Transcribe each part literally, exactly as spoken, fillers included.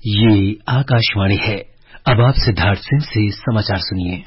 ये आकाशवाणी है। अब आप सिद्धार्थ सिंह से समाचार सुनिए।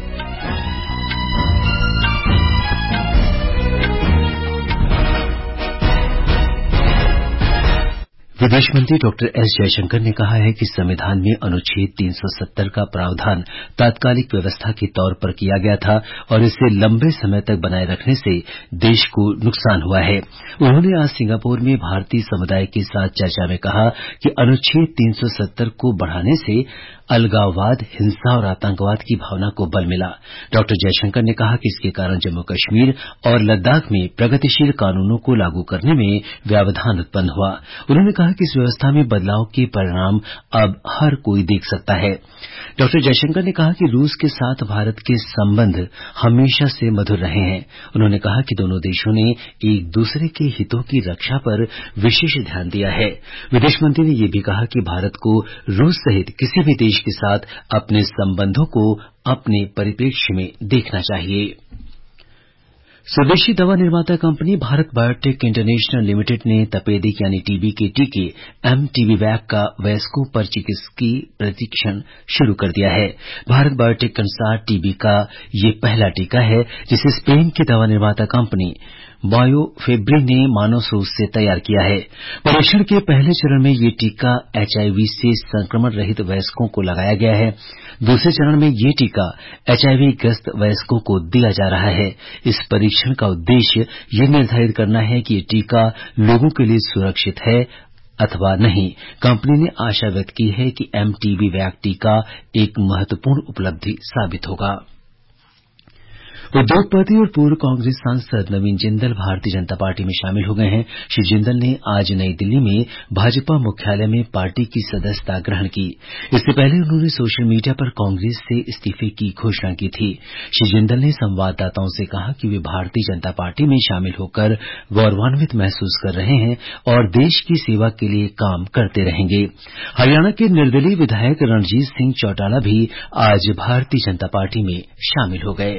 विदेश मंत्री डॉक्टर एस जयशंकर ने कहा है कि संविधान में अनुच्छेद तीन सौ सत्तर का प्रावधान तात्कालिक व्यवस्था के तौर पर किया गया था और इसे लंबे समय तक बनाए रखने से देश को नुकसान हुआ है। उन्होंने आज सिंगापुर में भारतीय समुदाय के साथ चर्चा में कहा कि अनुच्छेद तीन सौ सत्तर को बढ़ाने से अलगाववाद, हिंसा और आतंकवाद की भावना को बल मिला। डॉक्टर जयशंकर ने कहा कि इसके कारण जम्मू कश्मीर और लद्दाख में प्रगतिशील कानूनों को लागू करने में व्यवधान उत्पन्न हुआ। उन्होंने कहा कि इस व्यवस्था में बदलाव के परिणाम अब हर कोई देख सकता है। डॉक्टर जयशंकर ने कहा कि रूस के साथ भारत के संबंध हमेशा से मधुर रहे हैं। उन्होंने कहा कि दोनों देशों ने एक दूसरे के हितों की रक्षा पर विशेष ध्यान दिया है। विदेश मंत्री ने यह भी कहा कि भारत को रूस सहित किसी भी देश के साथ अपने संबंधों को अपने परिप्रेक्ष्य में देखना चाहिए। स्वदेशी दवा निर्माता company Bharat Biotech International Limited ने तपेदिक यानी टीबी के टीके एमटीबीवैक का वयस्कों पर चिकित्सकीय परीक्षण शुरू कर दिया है। भारत बायोटेक के अनुसार टीबी का ये पहला टीका है जिसे स्पेन की दवा निर्माता कंपनी बायोफेब्री ने मानव स्रोत से तैयार किया है। परीक्षण के पहले चरण में ये टीका एचआईवी से संक्रमण रहित वयस्कों को लगाया गया है। दूसरे चरण में ये टीका एचआईवी ग्रस्त वयस्कों को दिया जा रहा है। इस परीक्षण का उद्देश्य ये निर्धारित करना है कि ये टीका लोगों के लिए सुरक्षित है अथवा नहीं। कंपनी ने आशा व्यक्त की है कि एमटीबीवैक टीका एक महत्वपूर्ण उपलब्धि साबित होगा। उद्योगपति और पूर्व कांग्रेस सांसद नवीन जिंदल भारतीय जनता पार्टी में शामिल हो गए हैं। श्री जिंदल ने आज नई दिल्ली में भाजपा मुख्यालय में पार्टी की सदस्यता ग्रहण की। इससे पहले उन्होंने सोशल मीडिया पर कांग्रेस से इस्तीफे की घोषणा की थी। श्री जिंदल ने संवाददाताओं से कहा कि वे भारतीय जनता पार्टी में शामिल होकर गौरवान्वित महसूस कर रहे हैं और देश की सेवा के लिए काम करते रहेंगे। हरियाणा के निर्दलीय विधायक रणजीत सिंह चौटाला भी आज भारतीय जनता पार्टी में शामिल हो गए।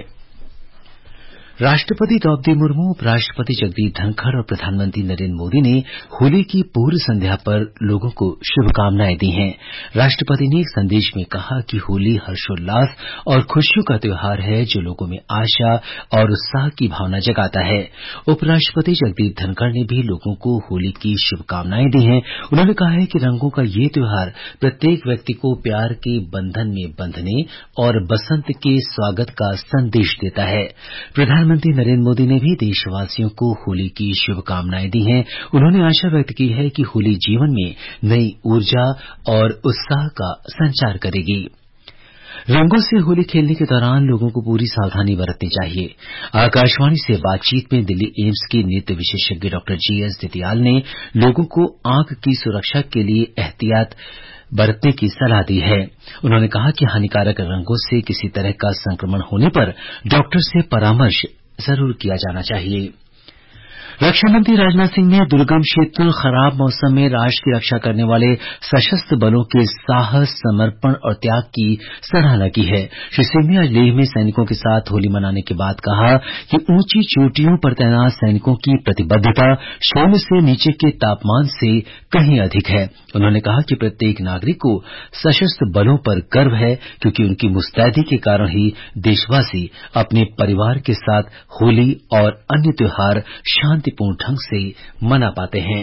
राष्ट्रपति द्रौपदी मुर्मू, उपराष्ट्रपति जगदीप धनखड़ और प्रधानमंत्री नरेंद्र मोदी ने होली की पूर्व संध्या पर लोगों को शुभकामनाएं दी हैं। राष्ट्रपति ने एक संदेश में कहा कि होली हर्षोल्लास और खुशियों का त्योहार है जो लोगों में आशा और उत्साह की भावना जगाता है। उपराष्ट्रपति जगदीप धनखड़ ने भी लोगों को होली की शुभकामनाएं दी हैं। उन्होंने कहा है कि रंगों का ये त्योहार प्रत्येक व्यक्ति को प्यार के बंधन में बंधने और बसंत के स्वागत का संदेश देता है। प्रधानमंत्री नरेंद्र मोदी ने भी देशवासियों को होली की शुभकामनाएं दी हैं। उन्होंने आशा व्यक्त की है कि होली जीवन में नई ऊर्जा और उत्साह का संचार करेगी। रंगों से होली खेलने के दौरान लोगों को पूरी सावधानी बरतनी चाहिए। आकाशवाणी से बातचीत में दिल्ली एम्स के नेत्र विशेषज्ञ डॉक्टर जी एस दितियाल ने लोगों को आंख की सुरक्षा के लिए एहतियात बरतने की सलाह दी है। उन्होंने कहा कि हानिकारक रंगों से किसी तरह का संक्रमण होने पर डॉक्टर से परामर्श जरूर किया जाना चाहिए। रक्षा मंत्री राजनाथ सिंह ने दुर्गम क्षेत्रों और खराब मौसम में राष्ट्र की रक्षा करने वाले सशस्त्र बलों के साहस, समर्पण और त्याग की सराहना की है। श्री सिंह ने आज लेह में सैनिकों के साथ होली मनाने के बाद कहा कि ऊंची चोटियों पर तैनात सैनिकों की प्रतिबद्धता शून्य से नीचे के तापमान से कहीं अधिक है। उन्होंने कहा कि प्रत्येक नागरिक को सशस्त्र बलों पर गर्व है क्योंकि उनकी मुस्तैदी के कारण ही देशवासी अपने परिवार के साथ होली और अन्य त्योहार शांतिपूर्ण ढंग से मना पाते हैं।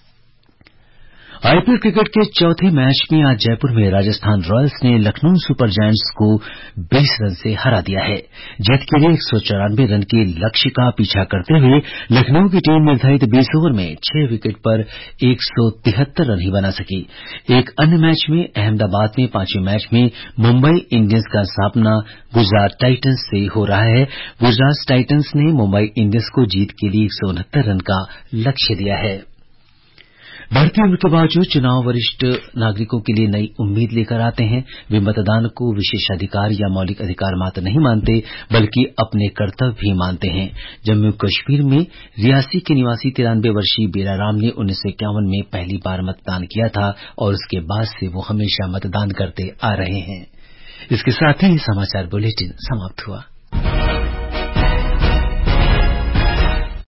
आईपीएल क्रिकेट के चौथे मैच में आज जयपुर में राजस्थान रॉयल्स ने लखनऊ सुपर जायंट्स को बीस रन से हरा दिया है। जीत के लिए एक सौ चौरानवे रन के लक्ष्य का पीछा करते हुए लखनऊ की टीम निर्धारित बीस ओवर में छह विकेट पर एक सौ तिहत्तर रन ही बना सकी। एक अन्य मैच में अहमदाबाद में पांचवें मैच में मुंबई इंडियंस का सामना गुजरात टाइटंस से हो रहा है। गुजरात टाइटंस ने मुंबई इंडियंस को जीत के लिए एक सौ उनहत्तर रन का लक्ष्य दिया है। बढ़ती उम्र के बावजूद चुनाव वरिष्ठ नागरिकों के लिए नई उम्मीद लेकर आते हैं। वे मतदान को विशेषाधिकार या मौलिक अधिकार मात्र नहीं मानते बल्कि अपने कर्तव्य भी मानते हैं। जम्मू कश्मीर में रियासी के निवासी तिरानवे वर्षीय बेला राम ने उन्नीस सौ इक्यावन में पहली बार मतदान किया था और उसके बाद से वो हमेशा मतदान करते आ रहे हैं। इसके साथ ही समाचार बुलेटिन समाप्त हुआ।